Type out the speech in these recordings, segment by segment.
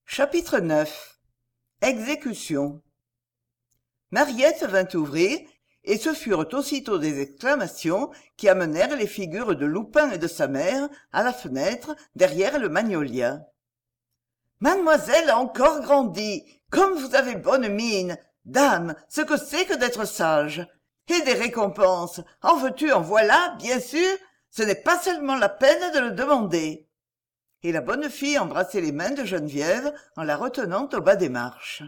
Chapitre 9. Exécution. Mariette vint ouvrir, et ce furent aussitôt des exclamations qui amenèrent les figures de Loupin et de sa mère à la fenêtre, derrière le magnolia. Mademoiselle a encore grandi, comme vous avez bonne mine. Dame, ce que c'est que d'être sage. Et des récompenses, en veux-tu, en voilà, bien sûr, ce n'est pas seulement la peine de le demander. Et la bonne fille embrassait les mains de Geneviève en la retenant au bas des marches.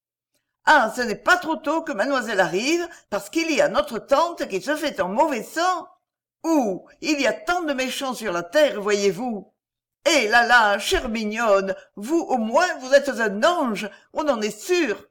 Ah, ce n'est pas trop tôt que mademoiselle arrive, parce qu'il y a notre tante qui se fait un mauvais sang. Ouh, il y a tant de méchants sur la terre, voyez-vous. Eh là là, chère mignonne, vous au moins vous êtes un ange, on en est sûr.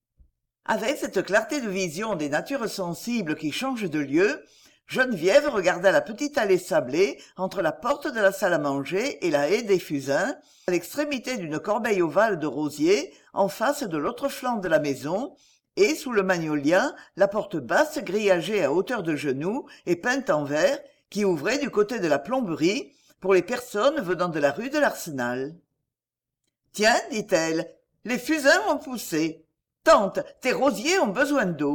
Avec cette clarté de vision des natures sensibles qui changent de lieu, Geneviève regarda la petite allée sablée entre la porte de la salle à manger et la haie des fusains, à l'extrémité d'une corbeille ovale de rosiers, en face de l'autre flanc de la maison, et sous le magnolia, la porte basse grillagée à hauteur de genou et peinte en vert, qui ouvrait du côté de la plomberie pour les personnes venant de la rue de l'Arsenal. « Tiens, dit-elle, les fusains ont poussé. Tante, tes rosiers ont besoin d'eau. »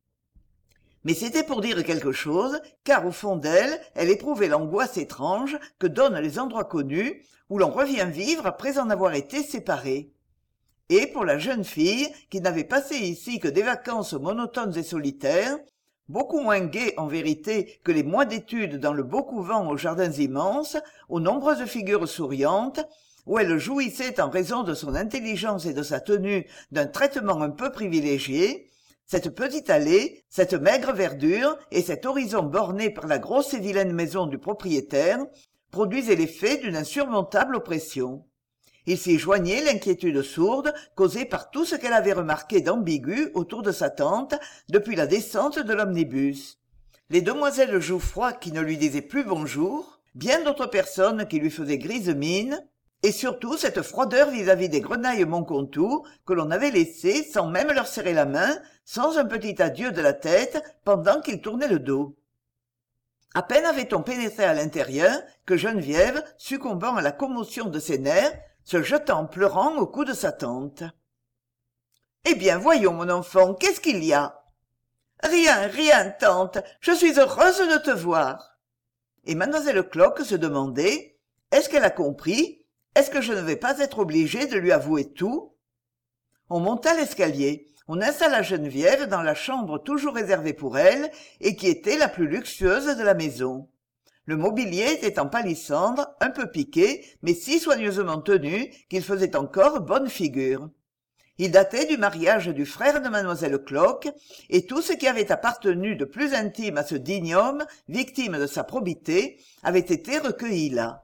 Mais c'était pour dire quelque chose, car au fond d'elle, elle éprouvait l'angoisse étrange que donnent les endroits connus, où l'on revient vivre après en avoir été séparé. Et pour la jeune fille, qui n'avait passé ici que des vacances monotones et solitaires, beaucoup moins gaies en vérité que les mois d'études dans le beau couvent aux jardins immenses, aux nombreuses figures souriantes, où elle jouissait en raison de son intelligence et de sa tenue d'un traitement un peu privilégié, cette petite allée, cette maigre verdure et cet horizon borné par la grosse et vilaine maison du propriétaire produisaient l'effet d'une insurmontable oppression. Il s'y joignait l'inquiétude sourde causée par tout ce qu'elle avait remarqué d'ambigu autour de sa tante depuis la descente de l'omnibus. Les demoiselles Jouffroy qui ne lui disaient plus bonjour, bien d'autres personnes qui lui faisaient grise mine, et surtout cette froideur vis-à-vis des grenailles Montcontour que l'on avait laissées sans même leur serrer la main, sans un petit adieu de la tête pendant qu'ils tournaient le dos. À peine avait-on pénétré à l'intérieur que Geneviève, succombant à la commotion de ses nerfs, se jeta en pleurant au cou de sa tante. « Eh bien, voyons, mon enfant, qu'est-ce qu'il y a ?»« Rien, rien, tante, je suis heureuse de te voir. » Et mademoiselle Cloque se demandait, est-ce qu'elle a compris ? Est-ce que je ne vais pas être obligée de lui avouer tout ? On monta l'escalier. On installa Geneviève dans la chambre toujours réservée pour elle et qui était la plus luxueuse de la maison. Le mobilier était en palissandre, un peu piqué, mais si soigneusement tenu qu'il faisait encore bonne figure. Il datait du mariage du frère de mademoiselle Cloque, et tout ce qui avait appartenu de plus intime à ce digne homme, victime de sa probité, avait été recueilli là.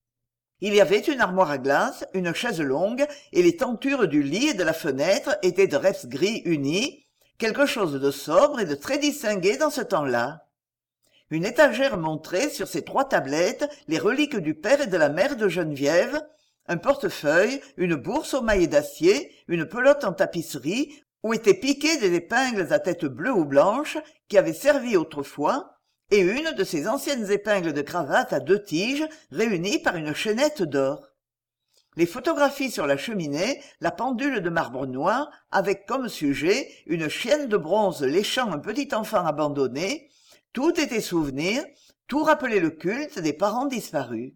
Il y avait une armoire à glace, une chaise longue, et les tentures du lit et de la fenêtre étaient de reps gris unis, quelque chose de sobre et de très distingué dans ce temps-là. Une étagère montrait sur ses 3 tablettes les reliques du père et de la mère de Geneviève, un portefeuille, une bourse aux mailles d'acier, une pelote en tapisserie, où étaient piquées des épingles à tête bleue ou blanche qui avaient servi autrefois, et une de ces anciennes épingles de cravate à 2 tiges réunies par une chaînette d'or. Les photographies sur la cheminée, la pendule de marbre noir, avec comme sujet une chienne de bronze léchant un petit enfant abandonné, tout était souvenir, tout rappelait le culte des parents disparus.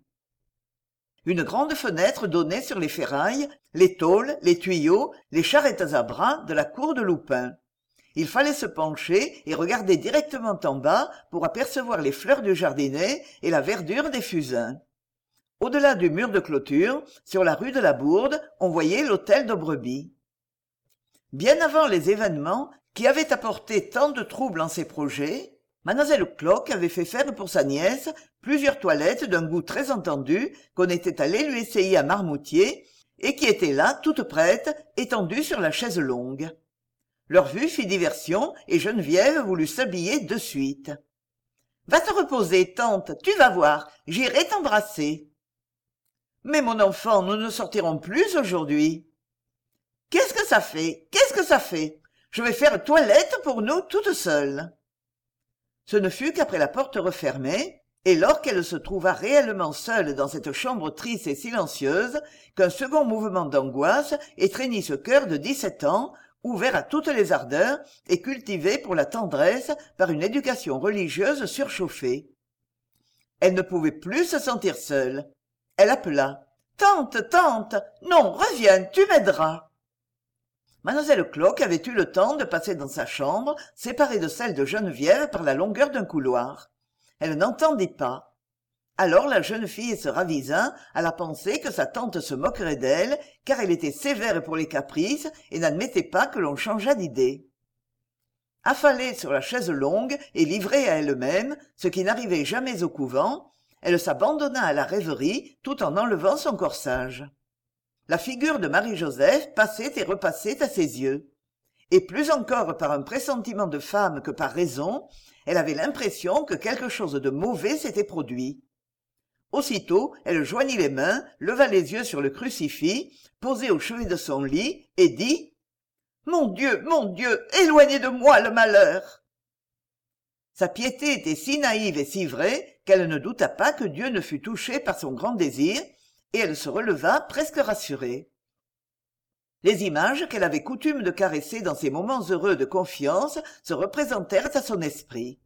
Une grande fenêtre donnait sur les ferrailles, les tôles, les tuyaux, les charrettes à bras de la cour de Loupin. Il fallait se pencher et regarder directement en bas pour apercevoir les fleurs du jardinet et la verdure des fusains. Au-delà du mur de clôture, sur la rue de la Bourde, on voyait l'hôtel d'Aubrebie. Bien avant les événements qui avaient apporté tant de troubles en ses projets, mademoiselle Cloque avait fait faire pour sa nièce plusieurs toilettes d'un goût très entendu qu'on était allé lui essayer à Marmoutier et qui étaient là, toutes prêtes, étendues sur la chaise longue. Leur vue fit diversion et Geneviève voulut s'habiller de suite. « Va te reposer, tante, tu vas voir, j'irai t'embrasser. »« Mais mon enfant, nous ne sortirons plus aujourd'hui. »« Qu'est-ce que ça fait ? Qu'est-ce que ça fait ? Je vais faire toilette pour nous toutes seules. » Ce ne fut qu'après la porte refermée, et lors qu'elle se trouva réellement seule dans cette chambre triste et silencieuse, qu'un second mouvement d'angoisse étreignit ce cœur de 17 ans, ouvert à toutes les ardeurs et cultivé pour la tendresse par une éducation religieuse surchauffée. Elle ne pouvait plus se sentir seule. Elle appela. « Tante, tante, non, reviens, tu m'aideras !» Mademoiselle Cloque avait eu le temps de passer dans sa chambre, séparée de celle de Geneviève par la longueur d'un couloir. Elle n'entendit pas. Alors la jeune fille se ravisa à la pensée que sa tante se moquerait d'elle, car elle était sévère pour les caprices et n'admettait pas que l'on changeât d'idée. Affalée sur la chaise longue et livrée à elle-même, ce qui n'arrivait jamais au couvent, elle s'abandonna à la rêverie tout en enlevant son corsage. La figure de Marie-Joseph passait et repassait à ses yeux. Et plus encore par un pressentiment de femme que par raison, elle avait l'impression que quelque chose de mauvais s'était produit. Aussitôt, elle joignit les mains, leva les yeux sur le crucifix, posé au chevet de son lit, et dit « Mon Dieu, éloignez de moi le malheur !» Sa piété était si naïve et si vraie qu'elle ne douta pas que Dieu ne fût touché par son grand désir, et elle se releva presque rassurée. Les images qu'elle avait coutume de caresser dans ces moments heureux de confiance se représentèrent à son esprit.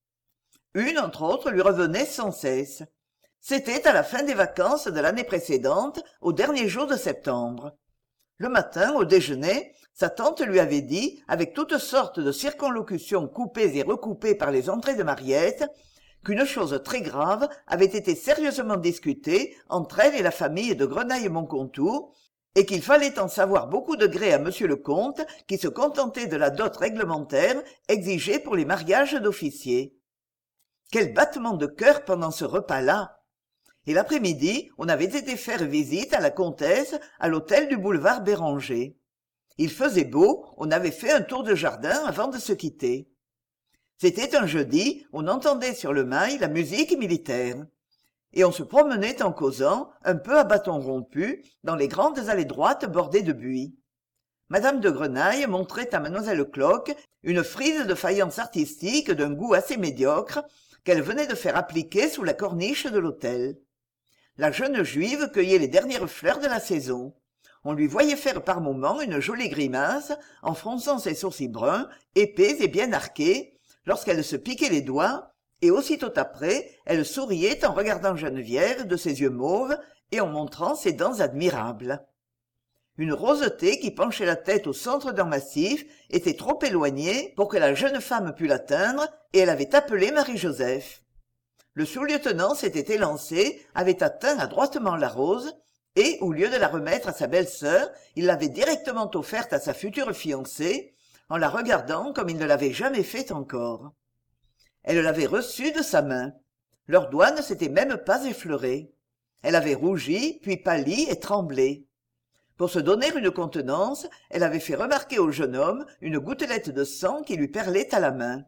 Une, entre autres, lui revenait sans cesse. C'était à la fin des vacances de l'année précédente, au dernier jour de septembre. Le matin, au déjeuner, sa tante lui avait dit, avec toutes sortes de circonlocutions coupées et recoupées par les entrées de Mariette, qu'une chose très grave avait été sérieusement discutée entre elle et la famille de Grenaille-Montcontour, et qu'il fallait en savoir beaucoup de gré à monsieur le comte, qui se contentait de la dot réglementaire exigée pour les mariages d'officiers. Quel battement de cœur pendant ce repas-là! Et l'après-midi, on avait été faire visite à la comtesse à l'hôtel du boulevard Béranger. Il faisait beau, on avait fait un tour de jardin avant de se quitter. C'était un jeudi, on entendait sur le mail la musique militaire. Et on se promenait en causant, un peu à bâton rompu, dans les grandes allées droites bordées de buis. Madame de Grenaille montrait à mademoiselle Cloque une frise de faïence artistique d'un goût assez médiocre qu'elle venait de faire appliquer sous la corniche de l'hôtel. La jeune juive cueillait les dernières fleurs de la saison. On lui voyait faire par moments une jolie grimace, en fronçant ses sourcils bruns, épais et bien arqués, lorsqu'elle se piquait les doigts, et aussitôt après, elle souriait en regardant Geneviève de ses yeux mauves et en montrant ses dents admirables. Une roseté qui penchait la tête au centre d'un massif était trop éloignée pour que la jeune femme pût l'atteindre, et elle avait appelé Marie-Joseph. Le sous-lieutenant s'était élancé, avait atteint adroitement la rose, et, au lieu de la remettre à sa belle-sœur, il l'avait directement offerte à sa future fiancée, en la regardant comme il ne l'avait jamais fait encore. Elle l'avait reçue de sa main. Leurs doigts ne s'étaient même pas effleurés. Elle avait rougi, puis pâli et tremblé. Pour se donner une contenance, elle avait fait remarquer au jeune homme une gouttelette de sang qui lui perlait à la main.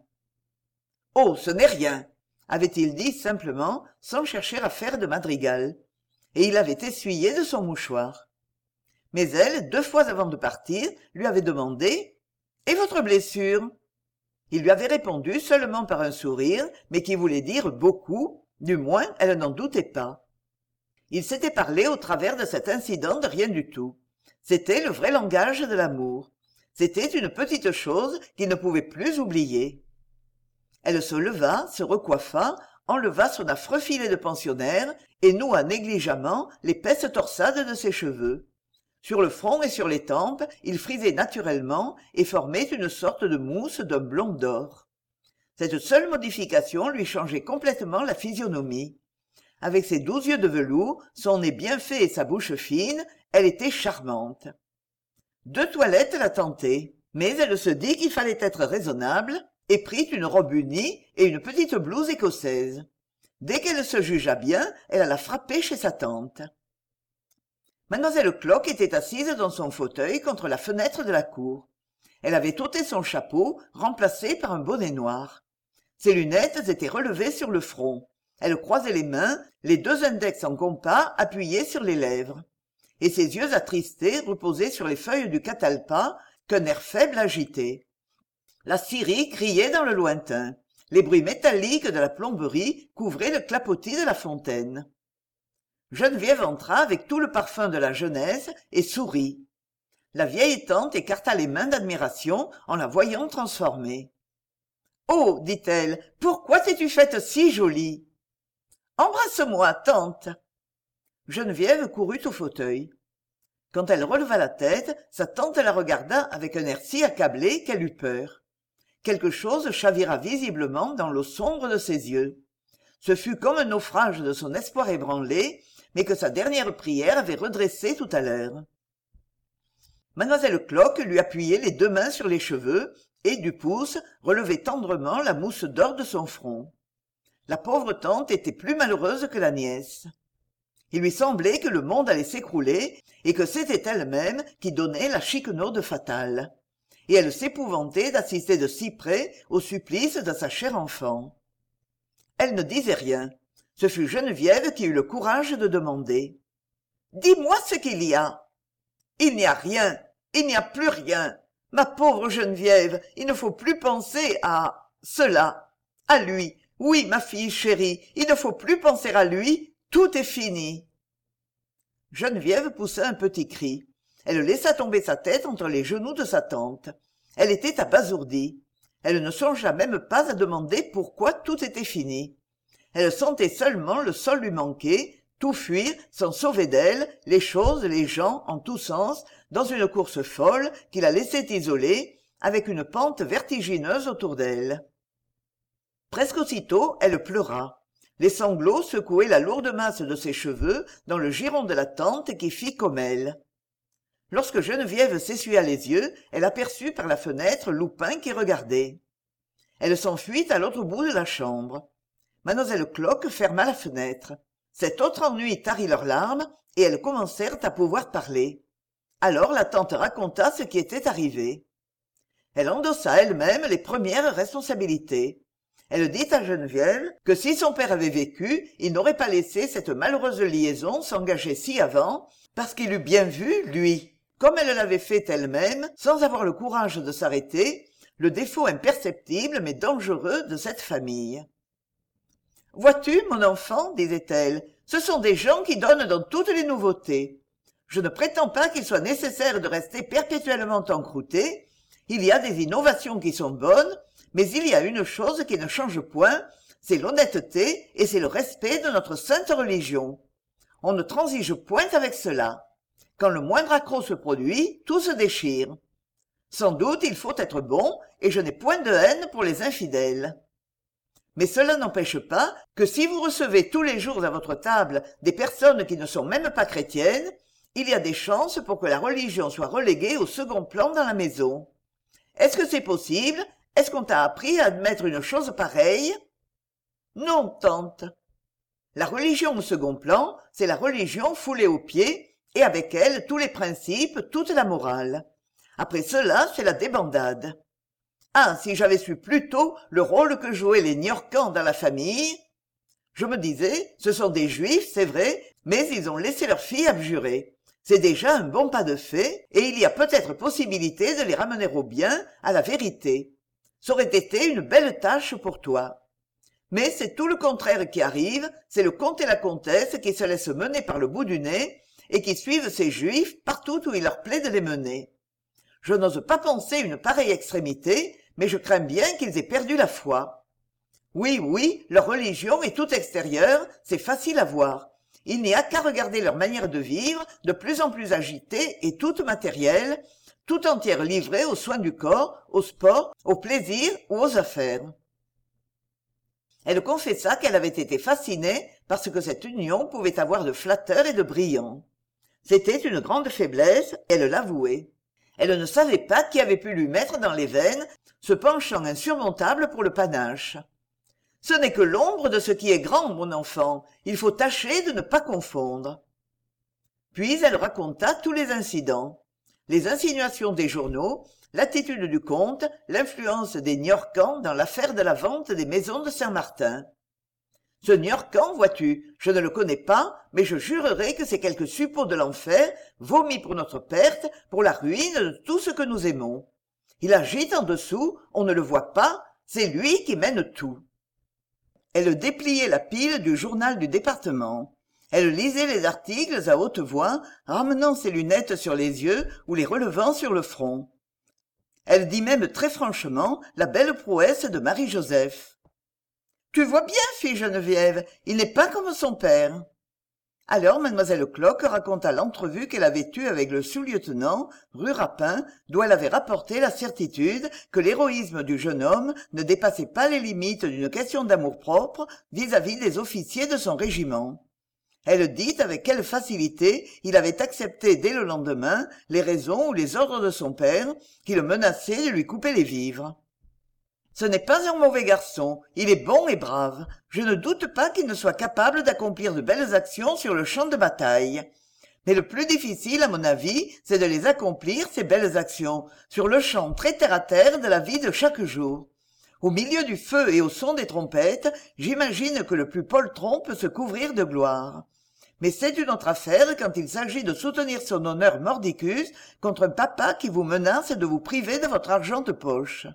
« Oh, ce n'est rien !» avait-il dit simplement, sans chercher à faire de madrigal. Et il avait essuyé de son mouchoir. Mais elle, 2 fois avant de partir, lui avait demandé « Et votre blessure ?» Il lui avait répondu seulement par un sourire, mais qui voulait dire beaucoup, du moins elle n'en doutait pas. Ils s'étaient parlé au travers de cet incident de rien du tout. C'était le vrai langage de l'amour. C'était une petite chose qu'il ne pouvait plus oublier. Elle se leva, se recoiffa, enleva son affreux filet de pensionnaire et noua négligemment l'épaisse torsade de ses cheveux. Sur le front et sur les tempes, ils frisaient naturellement et formaient une sorte de mousse d'un blond d'or. Cette seule modification lui changeait complètement la physionomie. Avec ses 12 yeux de velours, son nez bien fait et sa bouche fine, elle était charmante. 2 toilettes la tentaient, mais elle se dit qu'il fallait être raisonnable et prit une robe unie et une petite blouse écossaise. Dès qu'elle se jugea bien, elle alla frapper chez sa tante. Mademoiselle Cloque était assise dans son fauteuil contre la fenêtre de la cour. Elle avait ôté son chapeau, remplacé par un bonnet noir. Ses lunettes étaient relevées sur le front. Elle croisait les mains, les 2 index en compas appuyés sur les lèvres. Et ses yeux attristés reposaient sur les feuilles du catalpa qu'un air faible agitait. La Syrie criait dans le lointain. Les bruits métalliques de la plomberie couvraient le clapotis de la fontaine. Geneviève entra avec tout le parfum de la jeunesse et sourit. La vieille tante écarta les mains d'admiration en la voyant transformée. « Oh, dit-elle, pourquoi t'es-tu faite si jolie ?»« Embrasse-moi, tante !» Geneviève courut au fauteuil. Quand elle releva la tête, sa tante la regarda avec un air si accablé qu'elle eut peur. Quelque chose chavira visiblement dans l'eau sombre de ses yeux. Ce fut comme un naufrage de son espoir ébranlé, mais que sa dernière prière avait redressé tout à l'heure. Mademoiselle Cloque lui appuyait les 2 mains sur les cheveux et, du pouce, relevait tendrement la mousse d'or de son front. La pauvre tante était plus malheureuse que la nièce. Il lui semblait que le monde allait s'écrouler et que c'était elle-même qui donnait la chiquenaude fatale. Et elle s'épouvantait d'assister de si près au supplice de sa chère enfant. Elle ne disait rien. Ce fut Geneviève qui eut le courage de demander. « Dis-moi ce qu'il y a. »« Il n'y a rien. Il n'y a plus rien. Ma pauvre Geneviève, il ne faut plus penser à cela. À lui. Oui, ma fille chérie, il ne faut plus penser à lui. Tout est fini. » Geneviève poussa un petit cri. Elle laissa tomber sa tête entre les genoux de sa tante. Elle était abasourdie. Elle ne songea même pas à demander pourquoi tout était fini. Elle sentait seulement le sol lui manquer, tout fuir sans sauver d'elle, les choses, les gens, en tous sens, dans une course folle qui la laissait isolée, avec une pente vertigineuse autour d'elle. Presque aussitôt, elle pleura. Les sanglots secouaient la lourde masse de ses cheveux dans le giron de la tante qui fit comme elle. Lorsque Geneviève s'essuya les yeux, elle aperçut par la fenêtre Loupin qui regardait. Elle s'enfuit à l'autre bout de la chambre. Mademoiselle Cloque ferma la fenêtre. Cet autre ennui tarit leurs larmes, et elles commencèrent à pouvoir parler. Alors la tante raconta ce qui était arrivé. Elle endossa elle-même les premières responsabilités. Elle dit à Geneviève que si son père avait vécu, il n'aurait pas laissé cette malheureuse liaison s'engager si avant, parce qu'il eût bien vu, lui, comme elle l'avait fait elle-même, sans avoir le courage de s'arrêter, le défaut imperceptible mais dangereux de cette famille. « Vois-tu, mon enfant, disait-elle, ce sont des gens qui donnent dans toutes les nouveautés. Je ne prétends pas qu'il soit nécessaire de rester perpétuellement encrouté. Il y a des innovations qui sont bonnes, mais il y a une chose qui ne change point, c'est l'honnêteté et c'est le respect de notre sainte religion. On ne transige point avec cela. Quand le moindre accroc se produit, tout se déchire. Sans doute il faut être bon, et je n'ai point de haine pour les infidèles. Mais cela n'empêche pas que si vous recevez tous les jours à votre table des personnes qui ne sont même pas chrétiennes, il y a des chances pour que la religion soit reléguée au second plan dans la maison. Est-ce que c'est possible? Est-ce qu'on t'a appris à admettre une chose pareille? Non, tante. La religion au second plan, c'est la religion foulée aux pieds, et avec elle tous les principes, toute la morale. Après cela, c'est la débandade. Ah, si j'avais su plus tôt le rôle que jouaient les Niorcans dans la famille. Je me disais, ce sont des juifs, c'est vrai, mais ils ont laissé leur fille abjurer. C'est déjà un bon pas de fait, et il y a peut-être possibilité de les ramener au bien, à la vérité. Ça aurait été une belle tâche pour toi. Mais c'est tout le contraire qui arrive, c'est le comte et la comtesse qui se laissent mener par le bout du nez, et qui suivent ces juifs partout où il leur plaît de les mener. Je n'ose pas penser une pareille extrémité, mais je crains bien qu'ils aient perdu la foi. Oui, oui, leur religion est toute extérieure, c'est facile à voir. Il n'y a qu'à regarder leur manière de vivre, de plus en plus agitée et toute matérielle, tout entière livrée aux soins du corps, au sport, au plaisir ou aux affaires. Elle confessa qu'elle avait été fascinée par ce que cette union pouvait avoir de flatteur et de brillant. C'était une grande faiblesse, elle l'avouait. Elle ne savait pas qui avait pu lui mettre dans les veines ce penchant insurmontable pour le panache. Ce n'est que l'ombre de ce qui est grand, mon enfant. Il faut tâcher de ne pas confondre. Puis elle raconta tous les incidents. Les insinuations des journaux, l'attitude du comte, l'influence des Niorcans dans l'affaire de la vente des maisons de Saint-Martin. Ce Niorcan, vois-tu, je ne le connais pas, mais je jurerais que c'est quelque suppôt de l'enfer, vomi pour notre perte, pour la ruine de tout ce que nous aimons. Il agite en dessous, on ne le voit pas, c'est lui qui mène tout. Elle dépliait la pile du journal du département. Elle lisait les articles à haute voix, ramenant ses lunettes sur les yeux ou les relevant sur le front. Elle dit même très franchement la belle prouesse de Marie-Joseph. « Tu vois bien, fille Geneviève, il n'est pas comme son père. » Alors mademoiselle Clock raconta l'entrevue qu'elle avait eue avec le sous-lieutenant, rue Rapin, d'où elle avait rapporté la certitude que l'héroïsme du jeune homme ne dépassait pas les limites d'une question d'amour-propre vis-à-vis des officiers de son régiment. Elle dit avec quelle facilité il avait accepté dès le lendemain les raisons ou les ordres de son père qui le menaçaient de lui couper les vivres. Ce n'est pas un mauvais garçon, il est bon et brave. Je ne doute pas qu'il ne soit capable d'accomplir de belles actions sur le champ de bataille. Mais le plus difficile, à mon avis, c'est de les accomplir, ces belles actions, sur le champ très terre-à-terre de la vie de chaque jour. Au milieu du feu et au son des trompettes, j'imagine que le plus poltron peut se couvrir de gloire. Mais c'est une autre affaire quand il s'agit de soutenir son honneur mordicus contre un papa qui vous menace de vous priver de votre argent de poche.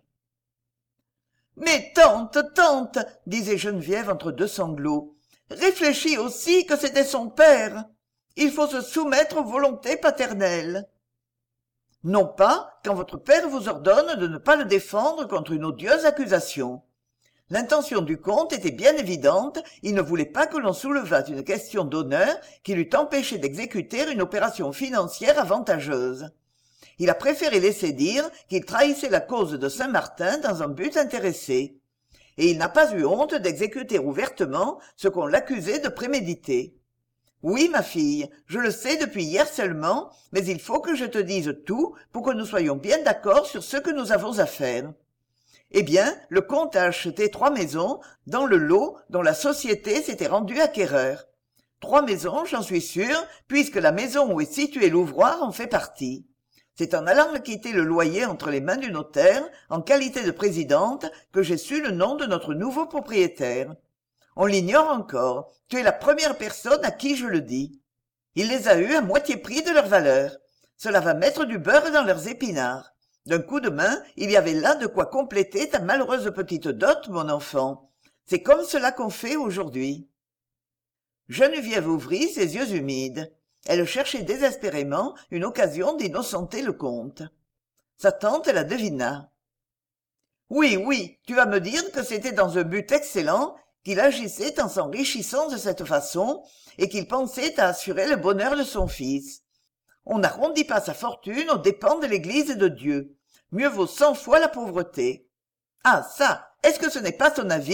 « Mais tante, tante, disait Geneviève entre deux sanglots, réfléchis aussi que c'était son père. Il faut se soumettre aux volontés paternelles. Non pas quand votre père vous ordonne de ne pas le défendre contre une odieuse accusation. L'intention du comte était bien évidente, il ne voulait pas que l'on soulevât une question d'honneur qui l'eût empêché d'exécuter une opération financière avantageuse. Il a préféré laisser dire qu'il trahissait la cause de Saint-Martin dans un but intéressé. Et il n'a pas eu honte d'exécuter ouvertement ce qu'on l'accusait de préméditer. Oui, ma fille, je le sais depuis hier seulement, mais il faut que je te dise tout pour que nous soyons bien d'accord sur ce que nous avons à faire. Eh bien, le comte a acheté 3 maisons dans le lot dont la société s'était rendue acquéreur. 3 maisons, j'en suis sûre, puisque la maison où est situé l'ouvroir en fait partie. C'est en allant me quitter le loyer entre les mains du notaire, en qualité de présidente, que j'ai su le nom de notre nouveau propriétaire. On l'ignore encore. Tu es la première personne à qui je le dis. Il les a eus à moitié prix de leur valeur. Cela va mettre du beurre dans leurs épinards. D'un coup de main, il y avait là de quoi compléter ta malheureuse petite dot, mon enfant. C'est comme cela qu'on fait aujourd'hui. Geneviève ouvrit ses yeux humides. Elle cherchait désespérément une occasion d'innocenter le comte. Sa tante la devina. « Oui, oui, tu vas me dire que c'était dans un but excellent qu'il agissait en s'enrichissant de cette façon et qu'il pensait à assurer le bonheur de son fils. On n'arrondit pas sa fortune aux dépens de l'Église de Dieu. Mieux vaut 100 fois la pauvreté. Ah ça, est-ce que ce n'est pas ton avis ?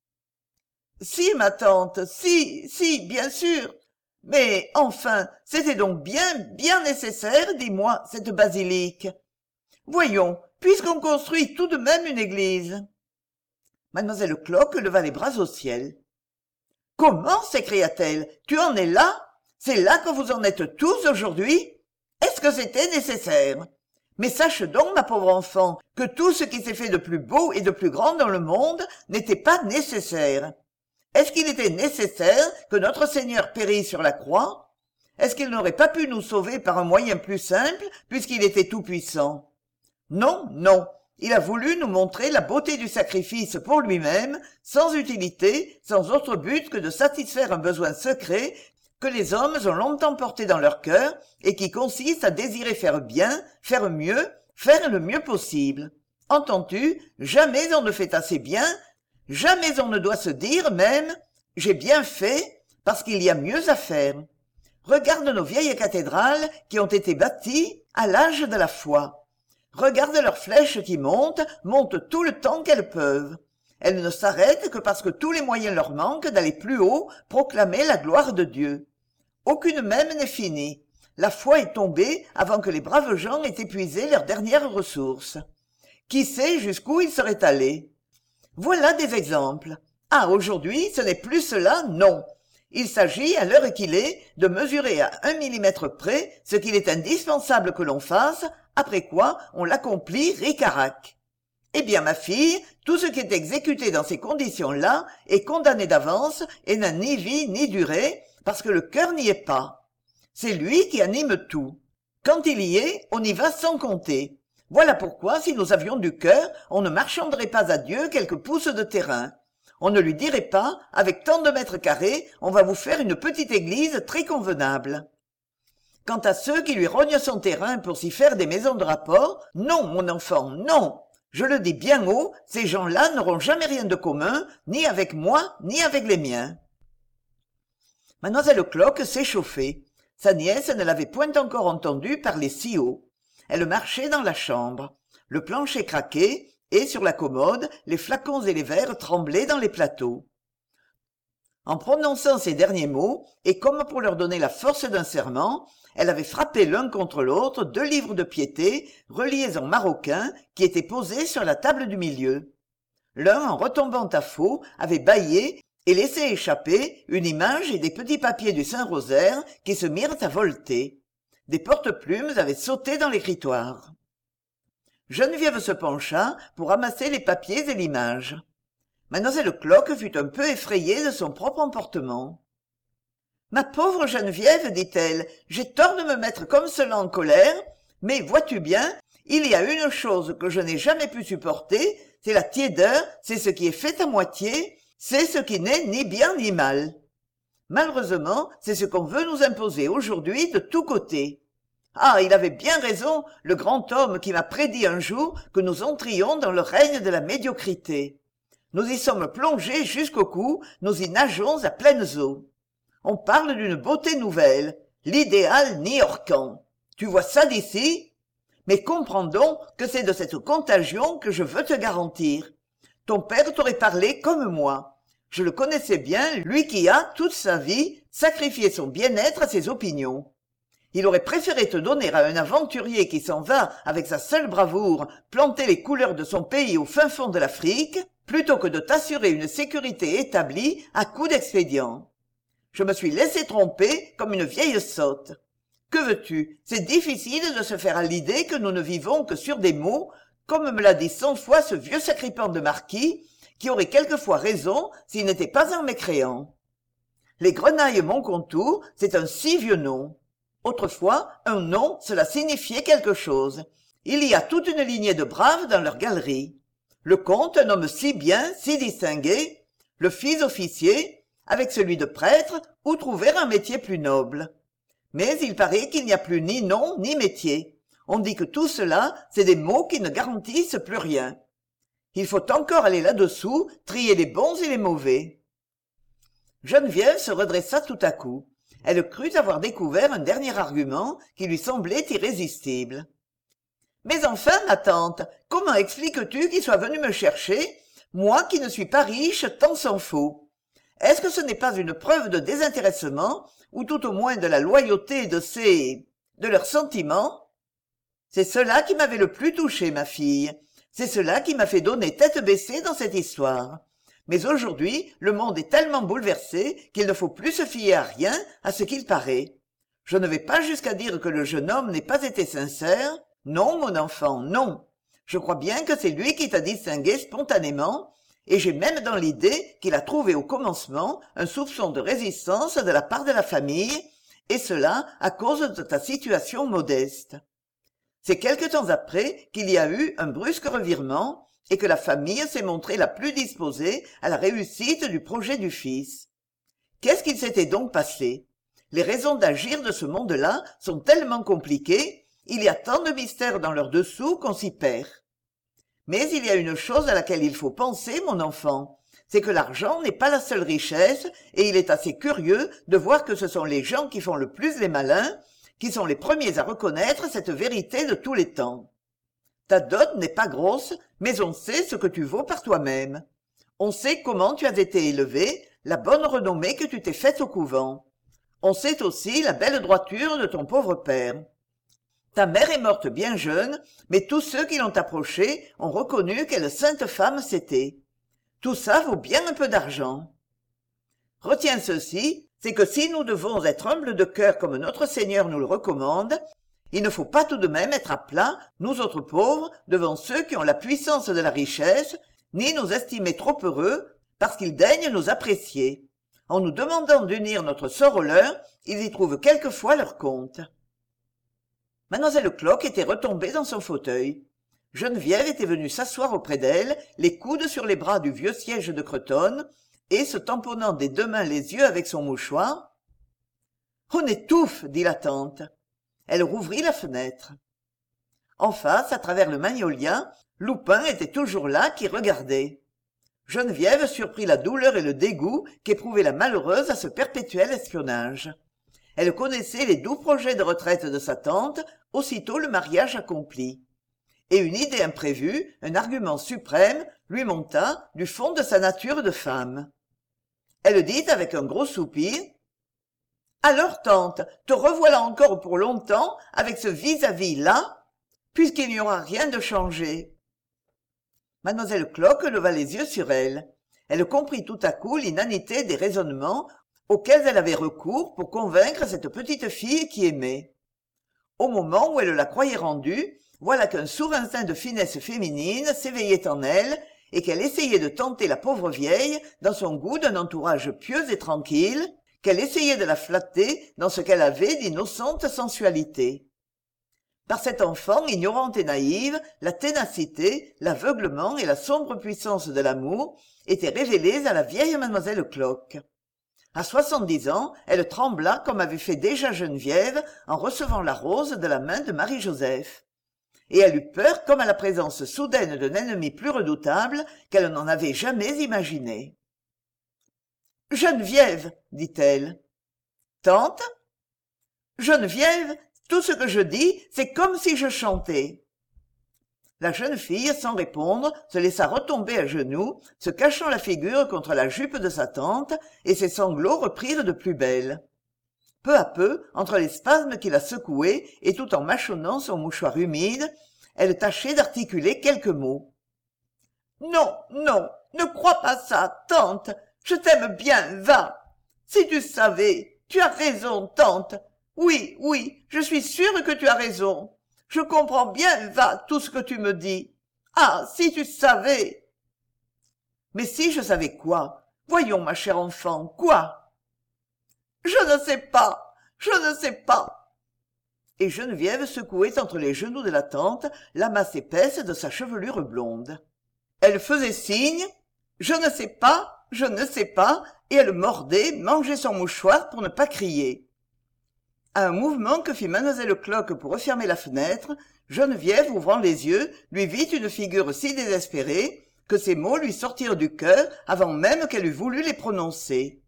Si, ma tante, si, bien sûr. Mais enfin, c'était donc bien nécessaire, dis-moi, cette basilique. Voyons, puisqu'on construit tout de même une église. Mademoiselle Clock leva les bras au ciel. Comment, s'écria-t-elle, tu en es là? C'est là que vous en êtes tous aujourd'hui? Est-ce que c'était nécessaire? Mais sache donc, ma pauvre enfant, que tout ce qui s'est fait de plus beau et de plus grand dans le monde n'était pas nécessaire. Est-ce qu'il était nécessaire que notre Seigneur périsse sur la croix? Est-ce qu'il n'aurait pas pu nous sauver par un moyen plus simple, puisqu'il était tout-puissant? Non, non, il a voulu nous montrer la beauté du sacrifice pour lui-même, sans utilité, sans autre but que de satisfaire un besoin secret que les hommes ont longtemps porté dans leur cœur et qui consiste à désirer faire bien, faire mieux, faire le mieux possible. Entends-tu, jamais on ne fait assez bien, jamais on ne doit se dire même « j'ai bien fait » parce qu'il y a mieux à faire. Regarde nos vieilles cathédrales qui ont été bâties à l'âge de la foi. Regarde leurs flèches qui montent tout le temps qu'elles peuvent. Elles ne s'arrêtent que parce que tous les moyens leur manquent d'aller plus haut, proclamer la gloire de Dieu. Aucune même n'est finie. La foi est tombée avant que les braves gens aient épuisé leurs dernières ressources. Qui sait jusqu'où ils seraient allés? Voilà des exemples. Ah, aujourd'hui, ce n'est plus cela, non. Il s'agit, à l'heure qu'il est, de mesurer à 1 millimètre près ce qu'il est indispensable que l'on fasse, après quoi on l'accomplit ric-à-rac. Eh bien, ma fille, tout ce qui est exécuté dans ces conditions-là est condamné d'avance et n'a ni vie ni durée, parce que le cœur n'y est pas. C'est lui qui anime tout. Quand il y est, on y va sans compter. Voilà pourquoi, si nous avions du cœur, on ne marchanderait pas à Dieu quelques pouces de terrain. On ne lui dirait pas, avec tant de mètres carrés, on va vous faire une petite église très convenable. Quant à ceux qui lui rognent son terrain pour s'y faire des maisons de rapport, non, mon enfant, non. Je le dis bien haut, ces gens-là n'auront jamais rien de commun, ni avec moi, ni avec les miens. Mademoiselle Clock s'échauffait. Sa nièce ne l'avait point encore entendue parler si haut. Elle marchait dans la chambre. Le plancher craquait, et sur la commode, les flacons et les verres tremblaient dans les plateaux. En prononçant ces derniers mots, et comme pour leur donner la force d'un serment, elle avait frappé l'un contre l'autre 2 livres de piété, reliés en maroquin, qui étaient posés sur la table du milieu. L'un, en retombant à faux, avait bâillé et laissé échapper une image et des petits papiers du Saint-Rosaire qui se mirent à volter. Des porte-plumes avaient sauté dans l'écritoire. Geneviève se pencha pour ramasser les papiers et l'image. Mademoiselle Clock fut un peu effrayée de son propre emportement. « Ma pauvre Geneviève, dit-elle, j'ai tort de me mettre comme cela en colère, mais vois-tu bien, il y a une chose que je n'ai jamais pu supporter, c'est la tiédeur, c'est ce qui est fait à moitié, c'est ce qui n'est ni bien ni mal. Malheureusement, c'est ce qu'on veut nous imposer aujourd'hui de tous côtés. Ah, il avait bien raison, le grand homme qui m'a prédit un jour que nous entrions dans le règne de la médiocrité. Nous y sommes plongés jusqu'au cou, nous y nageons à pleines eaux. On parle d'une beauté nouvelle, l'idéal new-yorkant. Tu vois ça d'ici? Mais comprends donc que c'est de cette contagion que je veux te garantir. Ton père t'aurait parlé comme moi. Je le connaissais bien, lui qui a, toute sa vie, sacrifié son bien-être à ses opinions. Il aurait préféré te donner à un aventurier qui s'en va, avec sa seule bravoure, planter les couleurs de son pays au fin fond de l'Afrique, plutôt que de t'assurer une sécurité établie à coups d'expédients. Je me suis laissé tromper comme une vieille sotte. Que veux-tu? C'est difficile de se faire à l'idée que nous ne vivons que sur des mots, comme me l'a dit 100 fois ce vieux sacripant de marquis, qui aurait quelquefois raison s'il n'était pas un mécréant. Les Grenailles Montcontour, c'est un si vieux nom. Autrefois, un nom, cela signifiait quelque chose. Il y a toute une lignée de braves dans leur galerie. Le comte, un homme si bien, si distingué, le fils officier, avec celui de prêtre, où trouver un métier plus noble? Mais il paraît qu'il n'y a plus ni nom ni métier. On dit que tout cela, c'est des mots qui ne garantissent plus rien. Il faut encore aller là-dessous, trier les bons et les mauvais. Geneviève se redressa tout à coup. Elle crut avoir découvert un dernier argument qui lui semblait irrésistible. « Mais enfin, ma tante, comment expliques-tu qu'il soit venu me chercher, moi qui ne suis pas riche tant s'en faut? Est-ce que ce n'est pas une preuve de désintéressement, ou tout au moins de la loyauté de leurs sentiments? C'est cela qui m'avait le plus touchée, ma fille. C'est cela qui m'a fait donner tête baissée dans cette histoire. Mais aujourd'hui, le monde est tellement bouleversé qu'il ne faut plus se fier à rien, à ce qu'il paraît. Je ne vais pas jusqu'à dire que le jeune homme n'ait pas été sincère. Non, mon enfant, non. Je crois bien que c'est lui qui t'a distingué spontanément, et j'ai même dans l'idée qu'il a trouvé au commencement un soupçon de résistance de la part de la famille, et cela à cause de ta situation modeste. C'est quelque temps après qu'il y a eu un brusque revirement, et que la famille s'est montrée la plus disposée à la réussite du projet du fils. Qu'est-ce qu'il s'était donc passé? Les raisons d'agir de ce monde-là sont tellement compliquées, il y a tant de mystères dans leur dessous qu'on s'y perd. Mais il y a une chose à laquelle il faut penser, mon enfant, c'est que l'argent n'est pas la seule richesse, et il est assez curieux de voir que ce sont les gens qui font le plus les malins, qui sont les premiers à reconnaître cette vérité de tous les temps. Ta dot n'est pas grosse, mais on sait ce que tu vaux par toi-même. On sait comment tu as été élevé, la bonne renommée que tu t'es faite au couvent. On sait aussi la belle droiture de ton pauvre père. Ta mère est morte bien jeune, mais tous ceux qui l'ont approchée ont reconnu quelle sainte femme c'était. Tout ça vaut bien un peu d'argent. Retiens ceci, c'est que si nous devons être humbles de cœur comme notre Seigneur nous le recommande, il ne faut pas tout de même être à plat, nous autres pauvres, devant ceux qui ont la puissance de la richesse, ni nous estimer trop heureux, parce qu'ils daignent nous apprécier. En nous demandant d'unir notre sort au leur, ils y trouvent quelquefois leur compte. Mademoiselle Clock était retombée dans son fauteuil. Geneviève était venue s'asseoir auprès d'elle, les coudes sur les bras du vieux siège de cretonne, et, se tamponnant des deux mains les yeux avec son mouchoir, « On étouffe !» dit la tante. Elle rouvrit la fenêtre. En face, à travers le magnolia, Loupin était toujours là, qui regardait. Geneviève surprit la douleur et le dégoût qu'éprouvait la malheureuse à ce perpétuel espionnage. Elle connaissait les doux projets de retraite de sa tante, aussitôt le mariage accompli. Et une idée imprévue, un argument suprême, lui monta du fond de sa nature de femme. Elle dit avec un gros soupir: « Alors, tante, te revoilà encore pour longtemps avec ce vis-à-vis-là, puisqu'il n'y aura rien de changé. » Mademoiselle Cloque leva les yeux sur elle. Elle comprit tout à coup l'inanité des raisonnements auxquels elle avait recours pour convaincre cette petite fille qui aimait. Au moment où elle la croyait rendue, voilà qu'un sourd instinct de finesse féminine s'éveillait en elle et qu'elle essayait de tenter la pauvre vieille dans son goût d'un entourage pieux et tranquille, qu'elle essayait de la flatter dans ce qu'elle avait d'innocente sensualité. Par cette enfant ignorante et naïve, la ténacité, l'aveuglement et la sombre puissance de l'amour étaient révélés à la vieille mademoiselle Cloque. À 70 ans, elle trembla comme avait fait déjà Geneviève en recevant la rose de la main de Marie-Joseph. Et elle eut peur comme à la présence soudaine d'un ennemi plus redoutable qu'elle n'en avait jamais imaginé. « Geneviève, dit-elle. »« Tante ?»« Geneviève, tout ce que je dis, c'est comme si je chantais. » La jeune fille, sans répondre, se laissa retomber à genoux, se cachant la figure contre la jupe de sa tante, et ses sanglots reprirent de plus belle. Peu à peu, entre les spasmes qui la secouaient, et tout en mâchonnant son mouchoir humide, elle tâchait d'articuler quelques mots. « Non, non, ne crois pas ça, tante. Je t'aime bien, va. Si tu savais, tu as raison, tante. Oui, oui, je suis sûre que tu as raison. Je comprends bien, va, tout ce que tu me dis. Ah, si tu savais. » « Mais si je savais quoi? Voyons, ma chère enfant, quoi? »« Je ne sais pas, je ne sais pas. » Et Geneviève secouait entre les genoux de la tante la masse épaisse de sa chevelure blonde. Elle faisait signe: « Je ne sais pas, je ne sais pas », et elle mordait, mangeait son mouchoir pour ne pas crier. À un mouvement que fit mademoiselle Cloque pour refermer la fenêtre, Geneviève, ouvrant les yeux, lui vit une figure si désespérée que ces mots lui sortirent du cœur avant même qu'elle eût voulu les prononcer.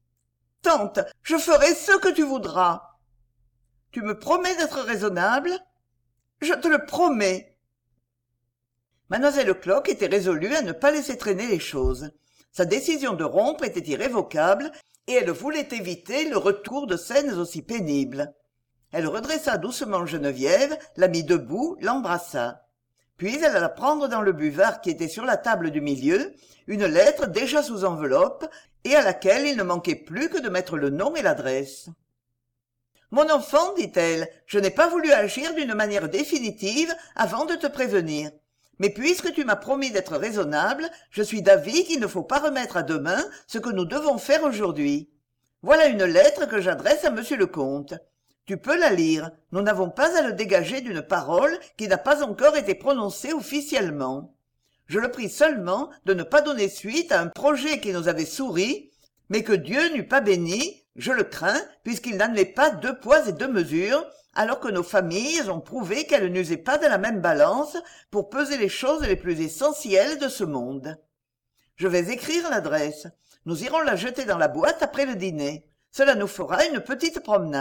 « Tante, je ferai ce que tu voudras. »« Tu me promets d'être raisonnable ?»« Je te le promets. » Mademoiselle Cloque était résolue à ne pas laisser traîner les choses. Sa décision de rompre était irrévocable et elle voulait éviter le retour de scènes aussi pénibles. Elle redressa doucement Geneviève, la mit debout, l'embrassa. Puis elle alla prendre dans le buvard qui était sur la table du milieu une lettre déjà sous enveloppe et à laquelle il ne manquait plus que de mettre le nom et l'adresse. « Mon enfant, dit-elle, je n'ai pas voulu agir d'une manière définitive avant de te prévenir. Mais puisque tu m'as promis d'être raisonnable, je suis d'avis qu'il ne faut pas remettre à demain ce que nous devons faire aujourd'hui. Voilà une lettre que j'adresse à monsieur le comte. Tu peux la lire, nous n'avons pas à le dégager d'une parole qui n'a pas encore été prononcée officiellement. Je le prie seulement de ne pas donner suite à un projet qui nous avait souri, mais que Dieu n'eût pas béni, je le crains, puisqu'il n'admet pas 2 poids et 2 mesures, alors que nos familles ont prouvé qu'elles n'usaient pas de la même balance pour peser les choses les plus essentielles de ce monde. Je vais écrire l'adresse. Nous irons la jeter dans la boîte après le dîner. Cela nous fera une petite promenade. »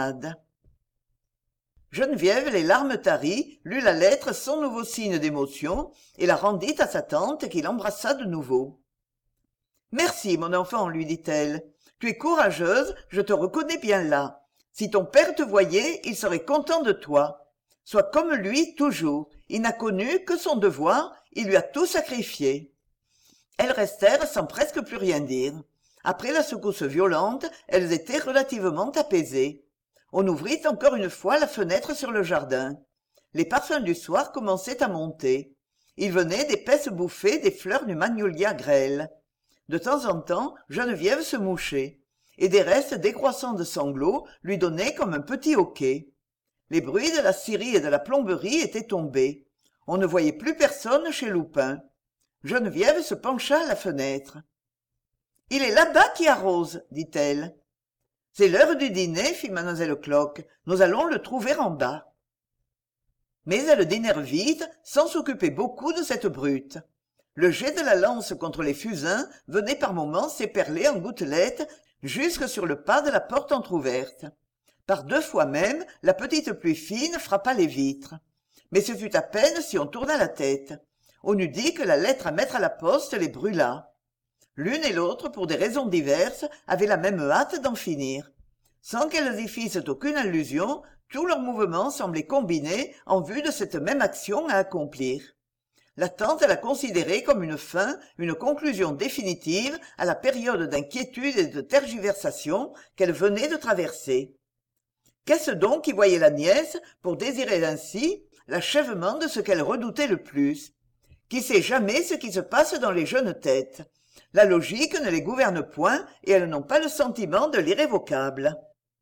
Geneviève, les larmes taries, lut la lettre sans nouveau signe d'émotion et la rendit à sa tante qui l'embrassa de nouveau. « Merci, mon enfant, lui dit-elle. Tu es courageuse, je te reconnais bien là. Si ton père te voyait, il serait content de toi. Sois comme lui toujours. Il n'a connu que son devoir, il lui a tout sacrifié. » Elles restèrent sans presque plus rien dire. Après la secousse violente, elles étaient relativement apaisées. On ouvrit encore une fois la fenêtre sur le jardin. Les parfums du soir commençaient à monter. Il venait d'épaisses bouffées des fleurs du magnolia grêle. De temps en temps, Geneviève se mouchait, et des restes décroissants de sanglots lui donnaient comme un petit hoquet. Les bruits de la scierie et de la plomberie étaient tombés. On ne voyait plus personne chez Loupin. Geneviève se pencha à la fenêtre. « Il est là-bas qui arrose, dit-elle. « C'est l'heure du dîner, fit mademoiselle Clock. Nous allons le trouver en bas. » Mais elles dînèrent vite, sans s'occuper beaucoup de cette brute. Le jet de la lance contre les fusains venait par moments s'éperler en gouttelettes jusque sur le pas de la porte entr'ouverte. Par 2 fois même, la petite pluie fine frappa les vitres. Mais ce fut à peine si on tourna la tête. On eût dit que la lettre à mettre à la poste les brûla. L'une et l'autre, pour des raisons diverses, avaient la même hâte d'en finir. Sans qu'elles y fissent aucune allusion, tous leurs mouvements semblaient combinés en vue de cette même action à accomplir. La tante la considérait comme une fin, une conclusion définitive à la période d'inquiétude et de tergiversation qu'elle venait de traverser. Qu'est-ce donc qui voyait la nièce pour désirer ainsi l'achèvement de ce qu'elle redoutait le plus? Qui sait jamais ce qui se passe dans les jeunes têtes? La logique ne les gouverne point et elles n'ont pas le sentiment de l'irrévocable.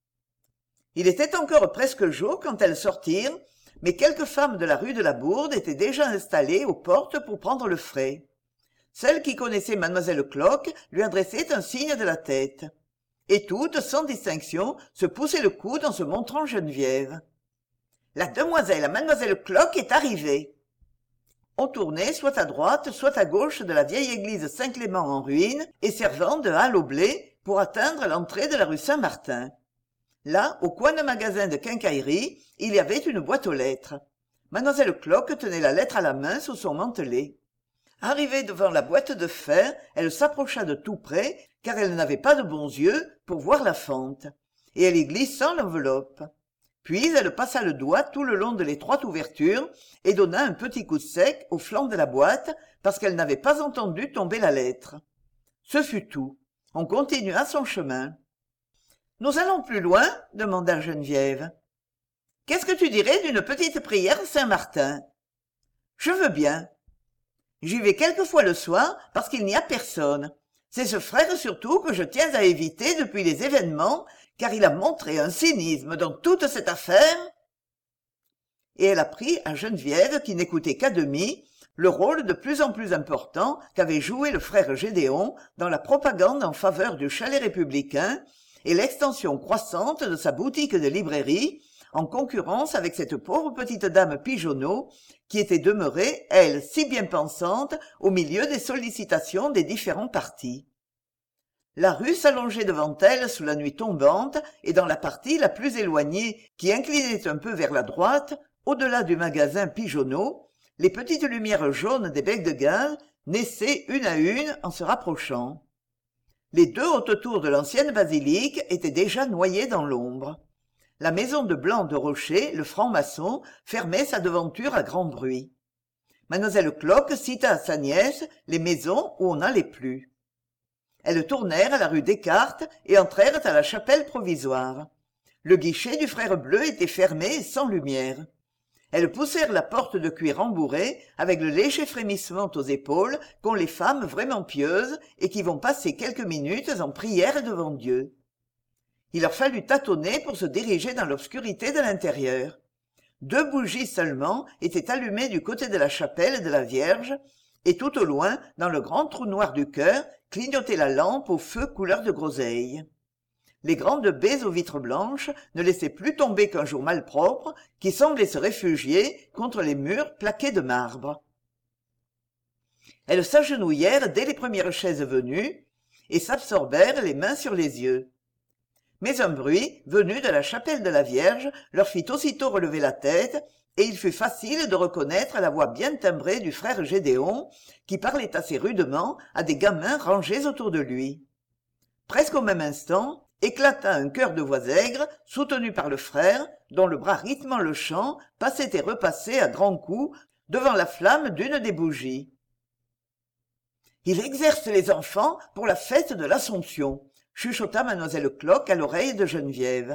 Il était encore presque jour quand elles sortirent, mais quelques femmes de la rue de la Bourde étaient déjà installées aux portes pour prendre le frais. Celle qui connaissait mademoiselle Clock lui adressait un signe de la tête. Et toutes, sans distinction, se poussaient le coude en se montrant Geneviève. « La demoiselle à mademoiselle Clock est arrivée !» On tournait soit à droite, soit à gauche de la vieille église Saint-Clément en ruine et servant de halle au blé pour atteindre l'entrée de la rue Saint-Martin. Là, au coin d'un magasin de quincaillerie, il y avait une boîte aux lettres. Mademoiselle Clock tenait la lettre à la main sous son mantelet. Arrivée devant la boîte de fer, elle s'approcha de tout près, car elle n'avait pas de bons yeux pour voir la fente, et elle y glissa l'enveloppe. Puis elle passa le doigt tout le long de l'étroite ouverture et donna un petit coup sec au flanc de la boîte parce qu'elle n'avait pas entendu tomber la lettre. Ce fut tout. On continua son chemin. « Nous allons plus loin ?» demanda Geneviève. « Qu'est-ce que tu dirais d'une petite prière Saint-Martin ?»« Je veux bien. J'y vais quelquefois le soir parce qu'il n'y a personne. C'est ce frère surtout que je tiens à éviter depuis les événements, car il a montré un cynisme dans toute cette affaire. » Et elle apprit à Geneviève, qui n'écoutait qu'à demi, le rôle de plus en plus important qu'avait joué le frère Gédéon dans la propagande en faveur du chalet républicain et l'extension croissante de sa boutique de librairie, en concurrence avec cette pauvre petite dame Pigeonneau, qui était demeurée, elle, si bien pensante, au milieu des sollicitations des différents partis. La rue s'allongeait devant elle sous la nuit tombante, et dans la partie la plus éloignée, qui inclinait un peu vers la droite, au-delà du magasin Pigeonneau, les petites lumières jaunes des becs de gaz naissaient une à une en se rapprochant. Les 2 hautes tours de l'ancienne basilique étaient déjà noyées dans l'ombre. La maison de Blanc de Rocher, le franc-maçon, fermait sa devanture à grand bruit. Mademoiselle Clock cita à sa nièce les maisons où on n'allait plus. Elles tournèrent à la rue Descartes et entrèrent à la chapelle provisoire. Le guichet du frère Bleu était fermé et sans lumière. Elles poussèrent la porte de cuir rembourrée avec le léger frémissement aux épaules qu'ont les femmes vraiment pieuses et qui vont passer quelques minutes en prière devant Dieu. Il leur fallut tâtonner pour se diriger dans l'obscurité de l'intérieur. 2 bougies seulement étaient allumées du côté de la chapelle de la Vierge, et tout au loin, dans le grand trou noir du chœur, clignotait la lampe au feu couleur de groseille. Les grandes baies aux vitres blanches ne laissaient plus tomber qu'un jour malpropre qui semblait se réfugier contre les murs plaqués de marbre. Elles s'agenouillèrent dès les premières chaises venues et s'absorbèrent les mains sur les yeux. Mais un bruit, venu de la chapelle de la Vierge, leur fit aussitôt relever la tête, et il fut facile de reconnaître la voix bien timbrée du frère Gédéon, qui parlait assez rudement à des gamins rangés autour de lui. Presque au même instant, éclata un chœur de voix aigres, soutenu par le frère, dont le bras rythmant le chant passait et repassait à grands coups devant la flamme d'une des bougies. « Il exerce les enfants pour la fête de l'Assomption », chuchota mademoiselle Clock à l'oreille de Geneviève.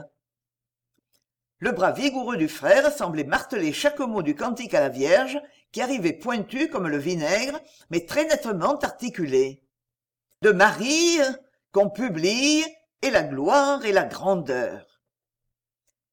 Le bras vigoureux du frère semblait marteler chaque mot du cantique à la Vierge, qui arrivait pointu comme le vinaigre, mais très nettement articulé. « De Marie, qu'on publie, et la gloire et la grandeur. »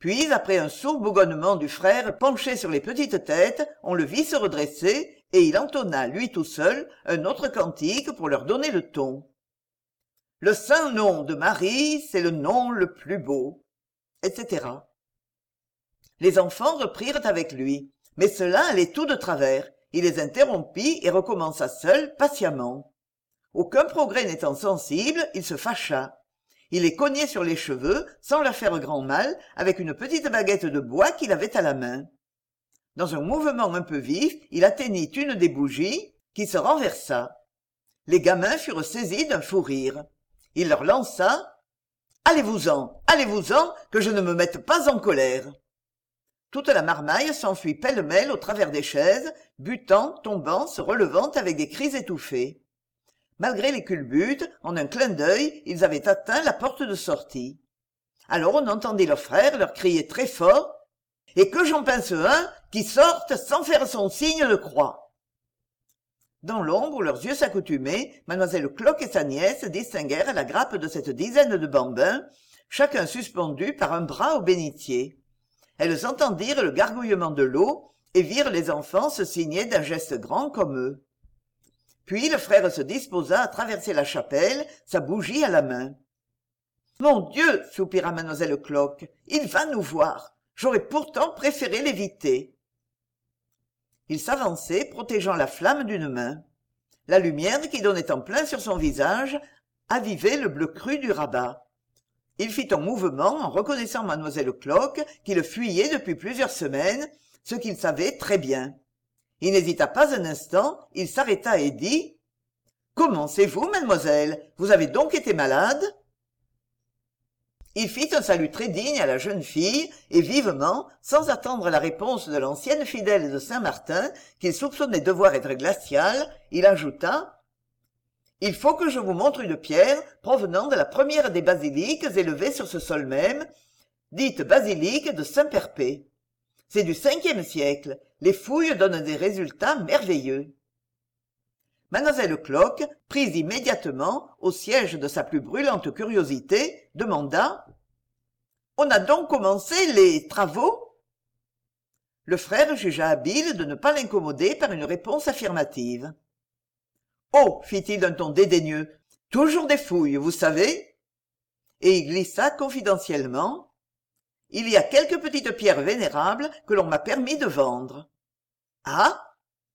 Puis, après un sourd bougonnement du frère penché sur les petites têtes, on le vit se redresser, et il entonna, lui tout seul, un autre cantique pour leur donner le ton. Le saint nom de Marie, c'est le nom le plus beau, etc. Les enfants reprirent avec lui, mais cela allait tout de travers. Il les interrompit et recommença seul, patiemment. Aucun progrès n'étant sensible, il se fâcha. Il les cognait sur les cheveux, sans leur faire grand mal, avec une petite baguette de bois qu'il avait à la main. Dans un mouvement un peu vif, il atteignit une des bougies, qui se renversa. Les gamins furent saisis d'un fou rire. Il leur lança « Allez-vous-en, allez-vous-en, que je ne me mette pas en colère !» Toute la marmaille s'enfuit pêle-mêle au travers des chaises, butant, tombant, se relevant avec des cris étouffés. Malgré les culbutes, en un clin d'œil, ils avaient atteint la porte de sortie. Alors on entendit leur frère leur crier très fort « Et que j'en pince un qui sorte sans faire son signe de croix !» Dans l'ombre où leurs yeux s'accoutumaient, mademoiselle Cloque et sa nièce distinguèrent la grappe de cette dizaine de bambins, chacun suspendu par un bras au bénitier. Elles entendirent le gargouillement de l'eau et virent les enfants se signer d'un geste grand comme eux. Puis le frère se disposa à traverser la chapelle, sa bougie à la main. « Mon Dieu !» soupira mademoiselle Cloque, « il va nous voir. J'aurais pourtant préféré l'éviter. » Il s'avançait, protégeant la flamme d'une main. La lumière qui donnait en plein sur son visage avivait le bleu cru du rabat. Il fit un mouvement en reconnaissant mademoiselle Cloque, qui le fuyait depuis plusieurs semaines, ce qu'il savait très bien. Il n'hésita pas un instant, il s'arrêta et dit « Comment c'est-vous, mademoiselle? Vous avez donc été malade ?» Il fit un salut très digne à la jeune fille, et vivement, sans attendre la réponse de l'ancienne fidèle de Saint-Martin, qu'il soupçonnait devoir être glaciale, il ajouta « Il faut que je vous montre une pierre provenant de la première des basiliques élevées sur ce sol même, dite basilique de Saint-Perpé. C'est du 5e siècle. Les fouilles donnent des résultats merveilleux. » Mademoiselle Cloque, prise immédiatement au siège de sa plus brûlante curiosité, demanda « On a donc commencé les travaux ?» Le frère jugea habile de ne pas l'incommoder par une réponse affirmative. « Oh !» fit-il d'un ton dédaigneux, « toujours des fouilles, vous savez ?» Et il glissa confidentiellement « Il y a quelques petites pierres vénérables que l'on m'a permis de vendre. »« Ah !»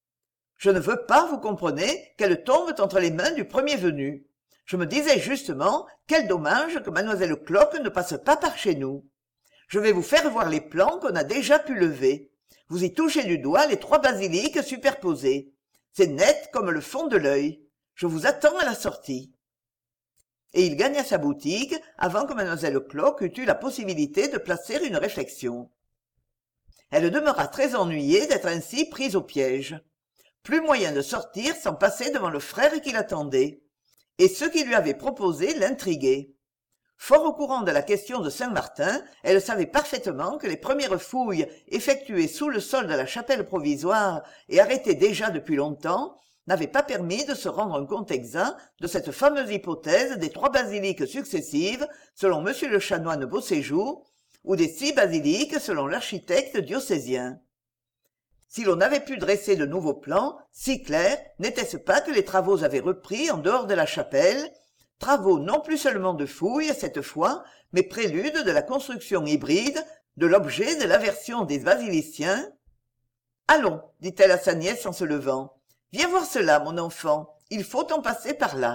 Je ne veux pas, vous comprenez, qu'elles tombent entre les mains du premier venu. Je me disais justement, quel dommage que mademoiselle Cloque ne passe pas par chez nous. Je vais vous faire voir les plans qu'on a déjà pu lever. Vous y touchez du doigt les 3 basiliques superposées. C'est net comme le fond de l'œil. Je vous attends à la sortie. Et il gagna sa boutique avant que mademoiselle Cloque eût eu la possibilité de placer une réflexion. Elle demeura très ennuyée d'être ainsi prise au piège. Plus moyen de sortir sans passer devant le frère qui l'attendait. Et ce qu'il lui avait proposé l'intriguait. Fort au courant de la question de Saint-Martin, elle savait parfaitement que les premières fouilles effectuées sous le sol de la chapelle provisoire et arrêtées déjà depuis longtemps n'avaient pas permis de se rendre un compte exact de cette fameuse hypothèse des 3 basiliques successives selon monsieur le chanoine Beauséjour ou des 6 basiliques selon l'architecte diocésain. Si l'on avait pu dresser de nouveaux plans, si clairs, n'était-ce pas que les travaux avaient repris en dehors de la chapelle, travaux non plus seulement de fouilles cette fois, mais prélude de la construction hybride, de l'objet de l'aversion des basiliciens. « Allons, dit-elle à sa nièce en se levant, « viens voir cela, mon enfant, il faut en passer par là. »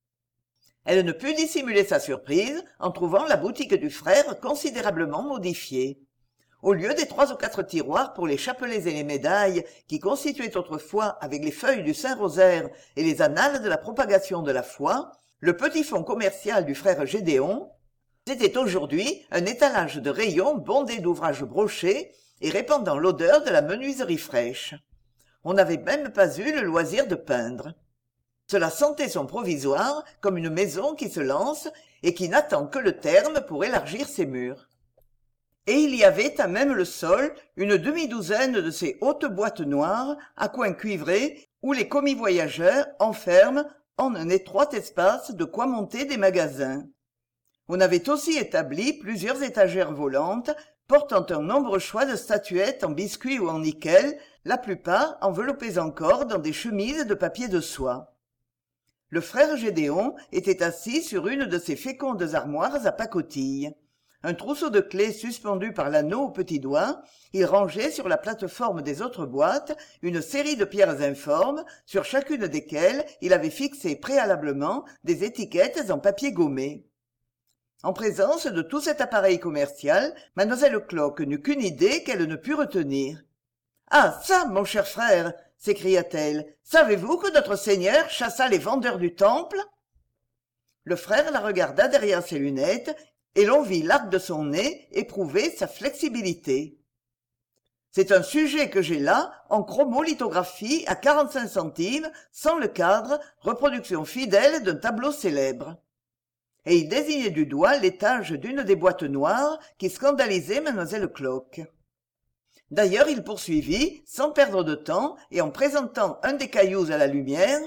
Elle ne put dissimuler sa surprise en trouvant la boutique du frère considérablement modifiée. Au lieu des 3 ou 4 tiroirs pour les chapelets et les médailles qui constituaient autrefois avec les feuilles du Saint-Rosaire et les annales de la propagation de la foi, le petit fonds commercial du frère Gédéon, c'était aujourd'hui un étalage de rayons bondé d'ouvrages brochés et répandant l'odeur de la menuiserie fraîche. On n'avait même pas eu le loisir de peindre. Cela sentait son provisoire comme une maison qui se lance et qui n'attend que le terme pour élargir ses murs. Et il y avait à même le sol une demi-douzaine de ces hautes boîtes noires à coins cuivrés où les commis voyageurs enferment en un étroit espace de quoi monter des magasins. On avait aussi établi plusieurs étagères volantes portant un nombreux choix de statuettes en biscuit ou en nickel, la plupart enveloppées encore dans des chemises de papier de soie. Le frère Gédéon était assis sur une de ces fécondes armoires à pacotilles. Un trousseau de clés suspendu par l'anneau au petit doigt, il rangeait sur la plate-forme des autres boîtes une série de pierres informes, sur chacune desquelles il avait fixé préalablement des étiquettes en papier gommé. En présence de tout cet appareil commercial, mademoiselle Clock n'eut qu'une idée qu'elle ne put retenir. « Ah, ça, mon cher frère !» s'écria-t-elle. « Savez-vous que notre Seigneur chassa les vendeurs du temple ?» Le frère la regarda derrière ses lunettes, et l'on vit l'arc de son nez éprouver sa flexibilité. « C'est un sujet que j'ai là, en chromolithographie à 45 centimes, sans le cadre, reproduction fidèle d'un tableau célèbre. » Et il désignait du doigt l'étage d'une des boîtes noires qui scandalisait mademoiselle Clock. D'ailleurs, il poursuivit, sans perdre de temps, et en présentant un des cailloux à la lumière.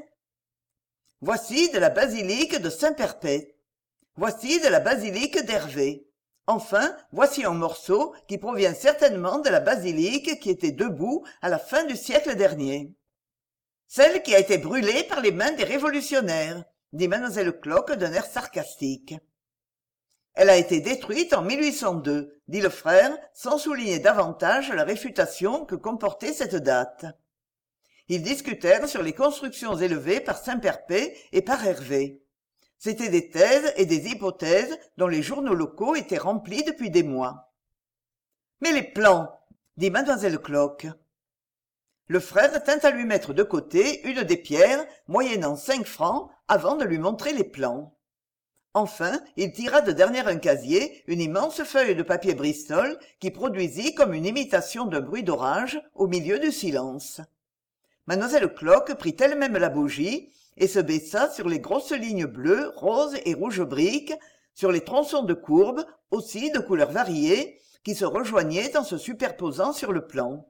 « Voici de la basilique de Saint-Perpète. Voici de la basilique d'Hervé. Enfin, voici un morceau qui provient certainement de la basilique qui était debout à la fin du siècle dernier. Celle qui a été brûlée par les mains des révolutionnaires, dit mademoiselle Clock d'un air sarcastique. Elle a été détruite en 1802, dit le frère, sans souligner davantage la réfutation que comportait cette date. Ils discutèrent sur les constructions élevées par Saint-Perpès et par Hervé. C'étaient des thèses et des hypothèses dont les journaux locaux étaient remplis depuis des mois. « Mais les plans !» dit mademoiselle Clock. Le frère tint à lui mettre de côté une des pierres, moyennant 5 francs, avant de lui montrer les plans. Enfin, il tira de derrière un casier une immense feuille de papier Bristol qui produisit comme une imitation d'un bruit d'orage au milieu du silence. Mademoiselle Clock prit elle-même la bougie et se baissa sur les grosses lignes bleues, roses et rouges briques, sur les tronçons de courbes, aussi de couleurs variées, qui se rejoignaient en se superposant sur le plan.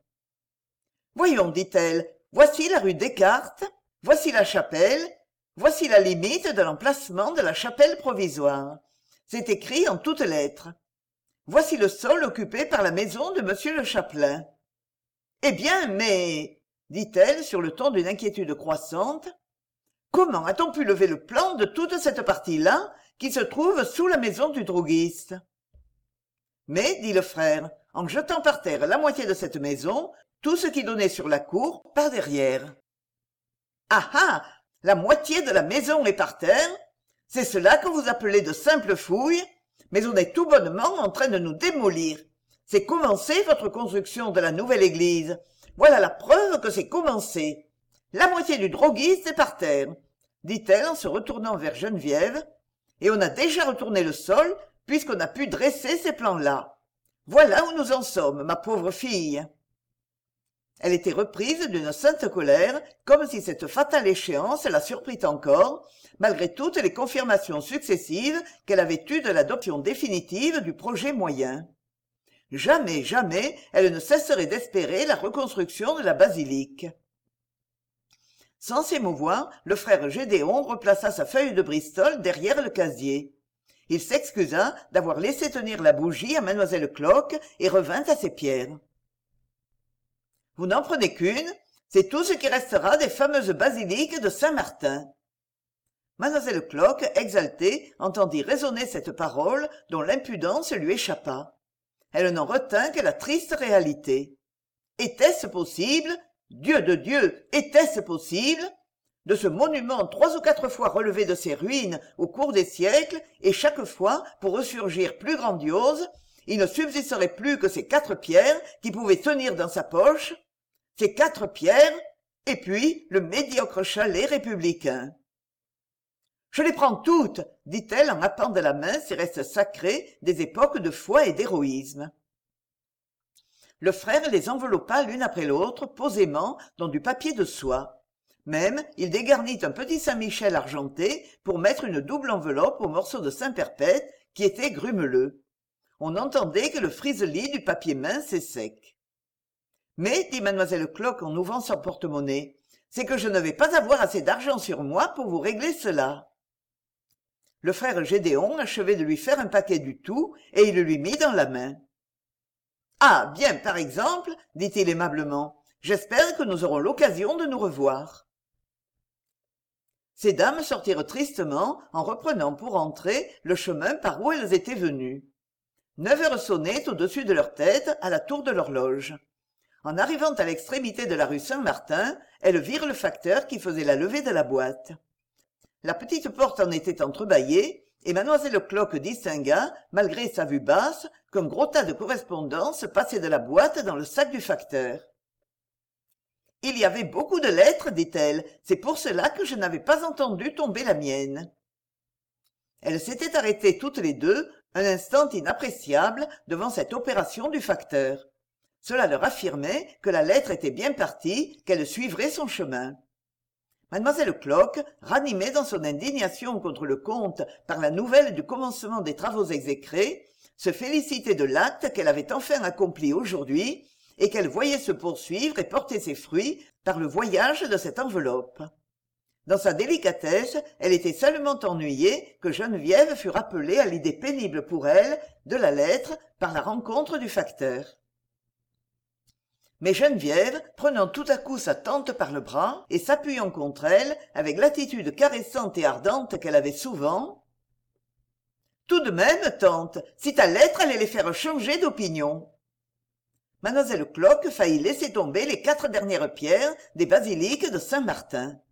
« Voyons, dit-elle, voici la rue Descartes, voici la chapelle, voici la limite de l'emplacement de la chapelle provisoire. C'est écrit en toutes lettres. Voici le sol occupé par la maison de monsieur le chapelain. Eh bien, mais, dit-elle sur le ton d'une inquiétude croissante, comment a-t-on pu lever le plan de toute cette partie-là qui se trouve sous la maison du droguiste? Mais, dit le frère, en jetant par terre la moitié de cette maison, tout ce qui donnait sur la cour par derrière. Ah ah! La moitié de la maison est par terre? C'est cela que vous appelez de simples fouilles? Mais on est tout bonnement en train de nous démolir. C'est commencé votre construction de la nouvelle église. Voilà la preuve que c'est commencé. La moitié du droguiste est par terre, dit-elle en se retournant vers Geneviève, et on a déjà retourné le sol puisqu'on a pu dresser ces plans-là. Voilà où nous en sommes, ma pauvre fille. Elle était reprise d'une sainte colère, comme si cette fatale échéance la surprit encore, malgré toutes les confirmations successives qu'elle avait eues de l'adoption définitive du projet moyen. Jamais, jamais, elle ne cesserait d'espérer la reconstruction de la basilique. Sans s'émouvoir, le frère Gédéon replaça sa feuille de Bristol derrière le casier. Il s'excusa d'avoir laissé tenir la bougie à mademoiselle Clock et revint à ses pierres. « Vous n'en prenez qu'une, c'est tout ce qui restera des fameuses basiliques de Saint-Martin. » Mademoiselle Clock, exaltée, entendit résonner cette parole dont l'impudence lui échappa. Elle n'en retint que la triste réalité. Était-ce possible? Dieu de Dieu, était-ce possible? De ce monument 3 ou 4 fois relevé de ses ruines au cours des siècles, et chaque fois pour ressurgir plus grandiose, il ne subsisterait plus que ces 4 pierres qui pouvaient tenir dans sa poche, ces 4 pierres, et puis le médiocre chalet républicain. « Je les prends toutes, dit-elle en appant de la main ces restes sacrés des époques de foi et d'héroïsme. Le frère les enveloppa l'une après l'autre posément dans du papier de soie. Même, il dégarnit un petit Saint-Michel argenté pour mettre une double enveloppe au morceau de Saint-Perpète qui était grumeleux. On n'entendait que le friseli du papier mince et sec. « Mais, dit mademoiselle Clock en ouvrant son porte-monnaie, c'est que je ne vais pas avoir assez d'argent sur moi pour vous régler cela. » Le frère Gédéon achevait de lui faire un paquet du tout, et il le lui mit dans la main. Ah, bien, par exemple, dit-il aimablement, j'espère que nous aurons l'occasion de nous revoir. Ces dames sortirent tristement en reprenant pour entrer le chemin par où elles étaient venues. 9 heures sonnaient au-dessus de leur tête à la tour de l'horloge. En arrivant à l'extrémité de la rue Saint-Martin, elles virent le facteur qui faisait la levée de la boîte. La petite porte en était entrebâillée, et mademoiselle Clock distingua, malgré sa vue basse, qu'un gros tas de correspondances passait de la boîte dans le sac du facteur. « Il y avait beaucoup de lettres, dit-elle, c'est pour cela que je n'avais pas entendu tomber la mienne. » Elles s'étaient arrêtées toutes les deux, un instant inappréciable, devant cette opération du facteur. Cela leur affirmait que la lettre était bien partie, qu'elle suivrait son chemin. Mademoiselle Clock, ranimée dans son indignation contre le comte par la nouvelle du commencement des travaux exécrés, se félicitait de l'acte qu'elle avait enfin accompli aujourd'hui et qu'elle voyait se poursuivre et porter ses fruits par le voyage de cette enveloppe. Dans sa délicatesse, elle était seulement ennuyée que Geneviève fût rappelée à l'idée pénible pour elle de la lettre par la rencontre du facteur. Mais Geneviève, prenant tout à coup sa tante par le bras et s'appuyant contre elle avec l'attitude caressante et ardente qu'elle avait souvent, « Tout de même, tante, si ta lettre allait les faire changer d'opinion. » Mademoiselle Clock faillit laisser tomber les 4 dernières pierres des basiliques de Saint-Martin.